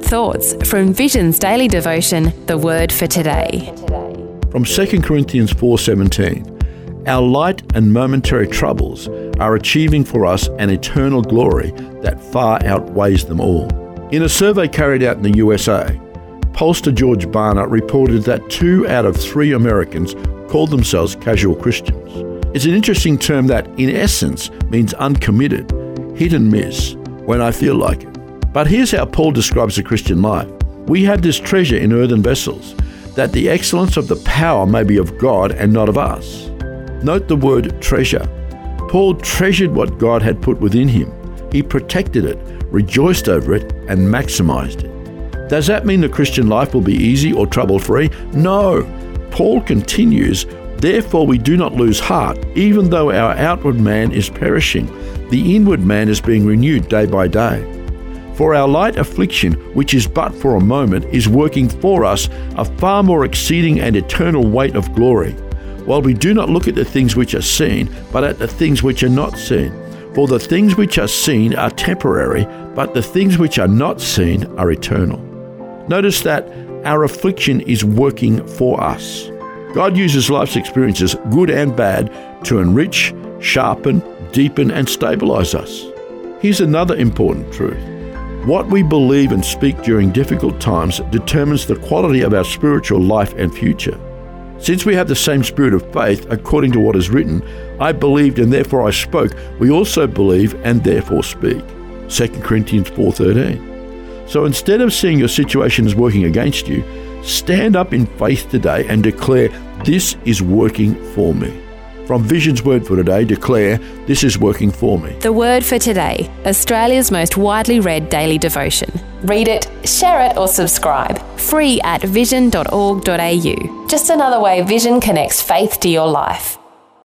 good thoughts from Vision's daily devotion, The Word for Today. From 2 Corinthians 4:17, our light and momentary troubles are achieving for us an eternal glory that far outweighs them all. In a survey carried out in the USA, pollster George Barna reported that 2 out of 3 Americans called themselves casual Christians. It's an interesting term that, in essence, means uncommitted, hit and miss, when I feel like it. But here's how Paul describes the Christian life. We have this treasure in earthen vessels, that the excellence of the power may be of God and not of us. Note the word treasure. Paul treasured what God had put within him. He protected it, rejoiced over it, and maximized it. Does that mean the Christian life will be easy or trouble-free? No. Paul continues, therefore we do not lose heart, even though our outward man is perishing. The inward man is being renewed day by day. For our light affliction, which is but for a moment, is working for us a far more exceeding and eternal weight of glory. While we do not look at the things which are seen, but at the things which are not seen. For the things which are seen are temporary, but the things which are not seen are eternal. Notice that our affliction is working for us. God uses life's experiences, good and bad, to enrich, sharpen, deepen, and stabilize us. Here's another important truth. What we believe and speak during difficult times determines the quality of our spiritual life and future. Since we have the same spirit of faith, according to what is written, I believed and therefore I spoke, we also believe and therefore speak. 2 Corinthians 4:13. So instead of seeing your situation as working against you, stand up in faith today and declare, this is working for me. From Vision's Word for Today, declare, this is working for me. The Word for Today, Australia's most widely read daily devotion. Read it, share it or subscribe. Free at vision.org.au. Just another way Vision connects faith to your life.